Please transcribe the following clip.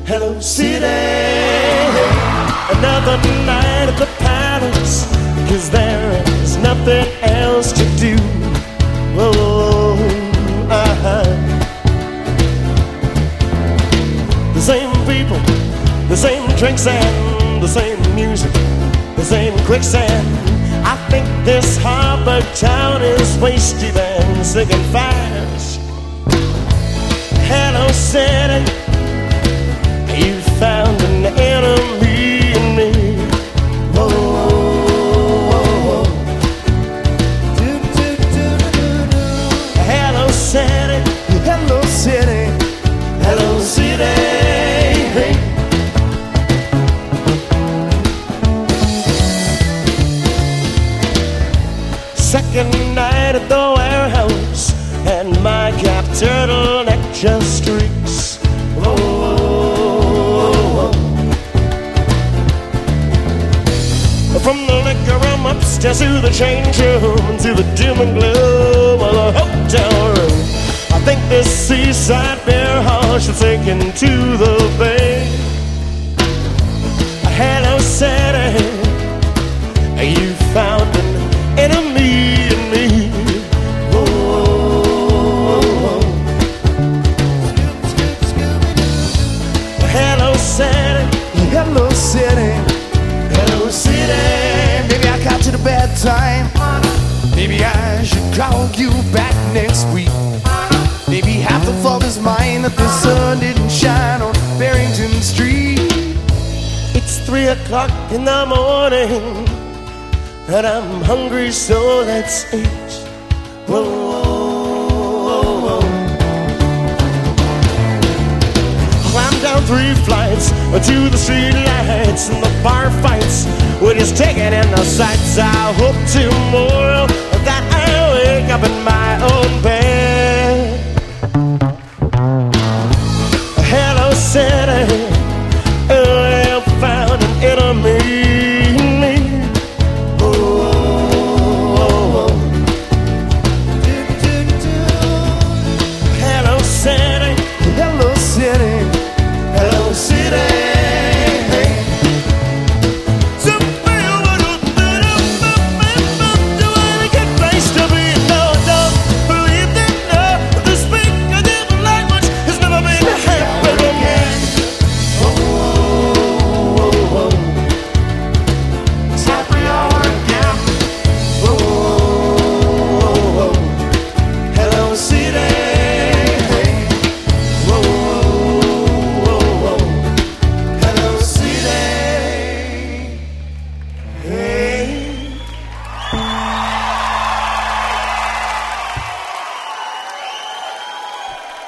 Hello, city. Another night at the palace, 'cause there is nothing else to do. Whoa, The same people, the same drinks and the same music, the same quicksand. I think this harbor town is wasted and sinking fast. Hello, city. You found an enemy in me. Whoa, whoa, whoa. Hello, city. Hello, city. Hello, city. Second night at the warehouse, and my cap turtleneck just reeks. Whoa. From the liquor room upstairs to the change room, to the dim and gloom of the hotel room. I think this seaside beer hall should sink into the bay. Hello, city. You found an enemy in me. Whoa. Hello, city. Hello, city. Hello, city. Maybe I caught you at a bad time. Maybe I should call you back next week. Maybe half the fault is mine that the sun didn't shine on Barrington Street. It's 3 o'clock in the morning, and I'm hungry, so let's eat. Whoa, whoa, whoa. Climb down 3 flights to the street lights, and the bar fights we're just taking in the sights. I hope tomorrow that I wake up in my own bed.